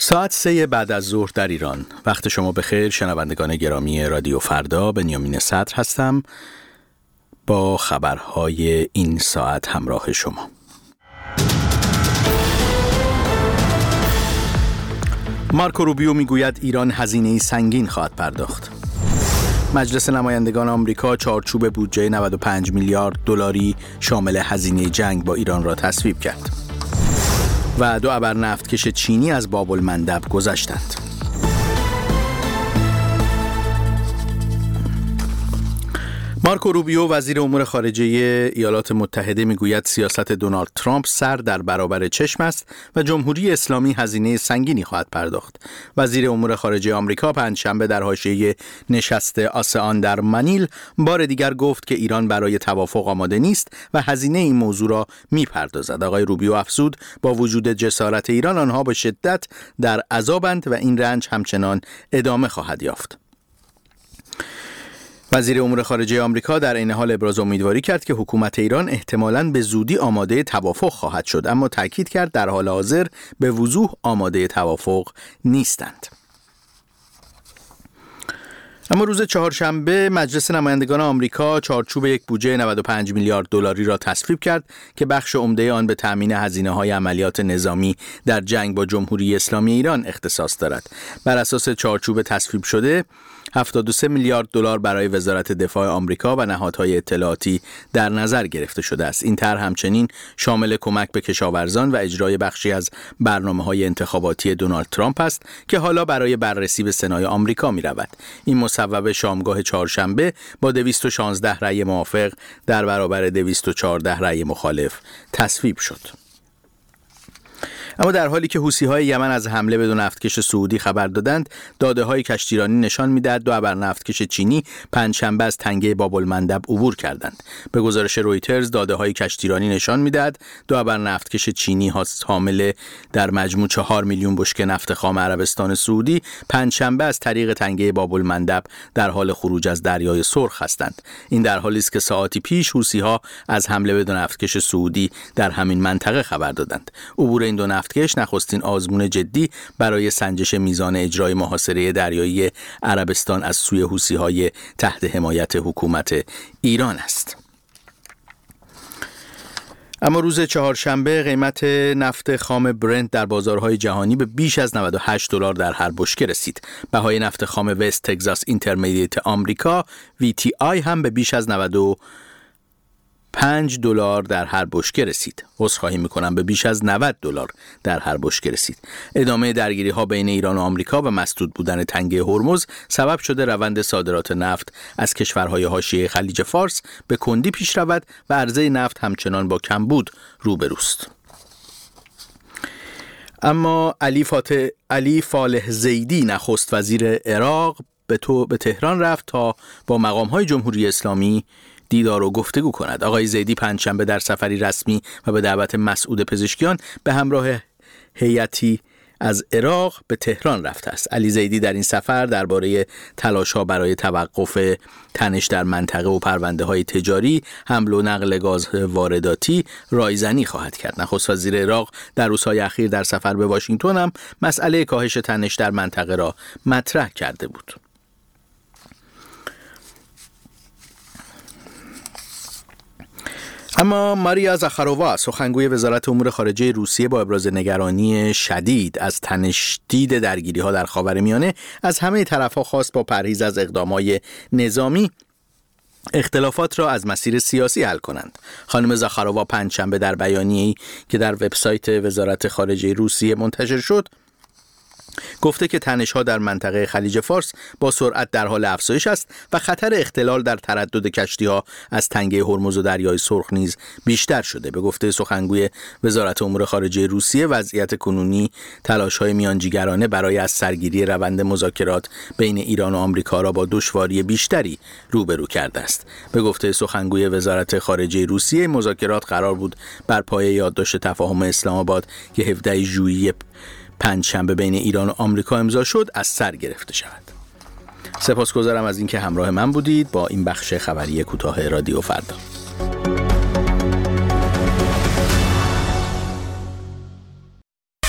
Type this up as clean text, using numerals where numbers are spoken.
ساعت 3 بعد از ظهر در ایران. وقت شما بخیر شنوندگان گرامی رادیو فردا. بنیامین صدر هستم با خبرهای این ساعت همراه شما. مارکو روبیو میگوید ایران هزینه‌ای سنگین خواهد پرداخت. مجلس نمایندگان آمریکا چارچوب بودجه 95 میلیارد دلاری شامل هزینه جنگ با ایران را تصویب کرد. و 2 ابر نفتکش چینی از باب المندب گذشتند. مارکو روبیو وزیر امور خارجه ایالات متحده میگوید سیاست دونالد ترامپ سر در برابر چشم است و جمهوری اسلامی هزینه سنگینی خواهد پرداخت. وزیر امور خارجه آمریکا پنجشنبه در حاشیه نشست آسئان در منیل بار دیگر گفت که ایران برای توافق آماده نیست و هزینه این موضوع را میپردازد. آقای روبیو افزود با وجود جسارت ایران آنها به شدت در عذابند و این رنج همچنان ادامه خواهد یافت. وزیر امور خارجه آمریکا در این حال ابراز امیدواری کرد که حکومت ایران احتمالاً به زودی آماده توافق خواهد شد، اما تاکید کرد در حال حاضر به وضوح آماده توافق نیستند. اما روز چهارشنبه مجلس نمایندگان آمریکا چارچوب یک بودجه 95 میلیارد دلاری را تصویب کرد که بخش عمده آن به تامین هزینه‌های عملیات نظامی در جنگ با جمهوری اسلامی ایران اختصاص دارد. بر اساس چارچوب تصویب شده 73 میلیارد دلار برای وزارت دفاع آمریکا و نهادهای اطلاعاتی در نظر گرفته شده است. این طرح همچنین شامل کمک به کشاورزان و اجرای بخشی از برنامه‌های انتخاباتی دونالد ترامپ است که حالا برای بررسی به سنای آمریکا می‌رود. این مصوبه شامگاه چهارشنبه با 216 رأی موافق در برابر 214 رأی مخالف تصویب شد. اما در حالی که حوثی‌های یمن از حمله به 2 نفتکش سعودی خبر دادند، داده‌های کشتیرانی نشان می‌دهد 2 ابر نفتکش چینی پنجشنبه از تنگه باب المندب عبور کردند. به گزارش رویترز داده‌های کشتیرانی نشان می‌دهد 2 ابر نفتکش چینی حامل در مجموع 4 میلیون بشکه نفت خام عربستان سعودی پنجشنبه از طریق تنگه باب المندب در حال خروج از دریای سرخ هستند. این در حالی است که ساعاتی پیش حوثی‌ها از حمله به 2 نفتکش سعودی در همین منطقه خبر دادند. عبور این 2 نفتکش نخستین آزمون جدی برای سنجش میزان اجرای محاصره دریایی عربستان از سوی حوثی‌های تحت حمایت حکومت ایران است. اما روز چهارشنبه قیمت نفت خام برنت در بازارهای جهانی به بیش از 98 دلار در هر بشکه رسید. بهای نفت خام وست تگزاس اینترمدییت آمریکا VTI هم به بیش از 95 دلار در هر بشکه رسید. عذرخواهی میکنم، به بیش از 90 دلار در هر بشکه رسید. ادامه درگیری ها بین ایران و آمریکا و مسدود بودن تنگه هرمز سبب شده روند صادرات نفت از کشورهای حاشیه خلیج فارس به کندی پیش رود و عرضه نفت همچنان با کمبود روبروست. اما علی فالح زیدی نخست وزیر عراق به تهران رفت تا با مقام‌های جمهوری اسلامی دیدار و گفتگو کند. آقای زیدی پنجشنبه در سفری رسمی و به دعوت مسعود پزشکیان به همراه هیئتی از عراق به تهران رفته است. علی زیدی در این سفر درباره تلاش‌ها برای توقف تنش در منطقه و پرونده‌های تجاری، حمل و نقل گاز وارداتی رایزنی خواهد کرد. نخست وزیر عراق در روزهای اخیر در سفر به واشنگتن هم مسئله کاهش تنش در منطقه را مطرح کرده بود. اما ماریا زاخارووا سخنگوی وزارت امور خارجه روسیه با ابراز نگرانی شدید از تشدید درگیری‌ها در خاورمیانه از همه طرف‌ها خواست با پرهیز از اقدامات نظامی اختلافات را از مسیر سیاسی حل کنند. خانم زاخارووا پنجشنبه در بیانیه‌ای که در وبسایت وزارت خارجه روسیه منتشر شد گفته که تنش‌ها در منطقه خلیج فارس با سرعت در حال افزایش است و خطر اختلال در تردد کشتی‌ها از تنگه هرمز و دریای سرخ نیز بیشتر شده. به گفته سخنگوی وزارت امور خارجه روسیه، وضعیت کنونی تلاش‌های میانجیگرانه برای از سرگیری روند مذاکرات بین ایران و آمریکا را با دشواری بیشتری روبرو کرده است. به گفته سخنگوی وزارت خارجه روسیه، مذاکرات قرار بود بر پایه یادداشت تفاهم اسلام آباد که 17 ژوئیه پنجشنبه بین ایران و آمریکا امضا شد از سر گرفته شود. سپاسگزارم از اینکه همراه من بودید با این بخش خبری کوتاه رادیو فردا.